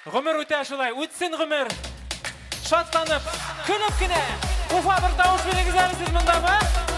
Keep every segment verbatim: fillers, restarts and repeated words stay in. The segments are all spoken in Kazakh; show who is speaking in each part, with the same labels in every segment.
Speaker 1: Ғұмыр өте ашылай, өтсін ғұмыр. Шаттанып, күліп кіне. Уфа бір дауыс беріңіз әлі сіз мұнда ма?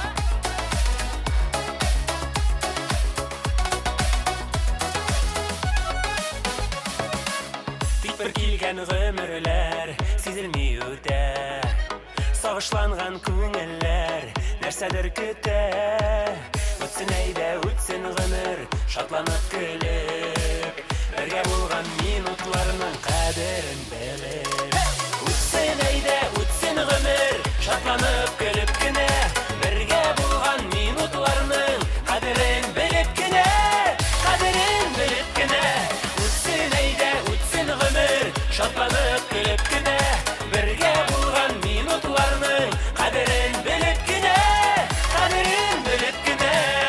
Speaker 2: Бір келген ғұмырлер сезілмей өте, сағышланған көңіллер нәрседір күте. Өтсін әйді, өтсін ғұмыр, шатланып күліп, бірге болған минутларының қадірін біліп. Өтсін әйді, өтсін ғұмыр, шатланып күліп кіне, бірге болған минутларының қадірін біліп кіне, қадірін біліп кіне. Өтсін әйді, өтсін ғұмыр, шатланып күліп кіне, бірге болған минутларының қадірін біліп кіне, қадірін біліп кіне.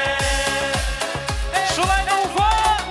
Speaker 1: Шулайды Уфа!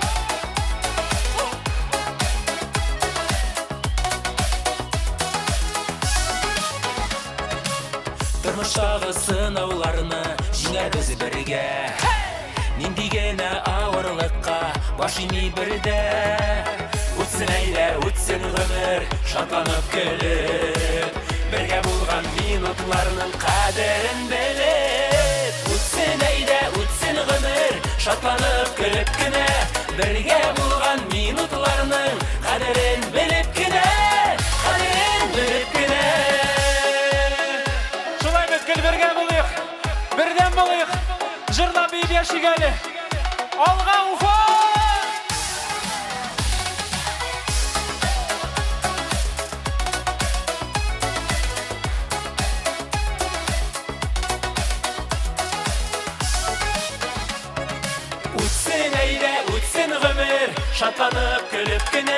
Speaker 2: Тұрмыштағы сынауларны жеңер біз бірге, нендегені ауырлыққа баш имей бірде. Өтсін әйлі, өтсін ғұмыр, шатланып күліп, бірге болған минутларының қадірін біліп. Өтсін әйлі, өтсін ғұмыр, шатланып күліп кіне, бірге болған минутларының қадірін біліп кіне, қадірін біліп кіне.
Speaker 1: Шулай мезгіл бірге болайық, бірден болайық. Жырна бейбе шигәлі. Алға Уфа!
Speaker 2: Өтсін әйді, өтсін ғұмыр, шатланып күліп кіне,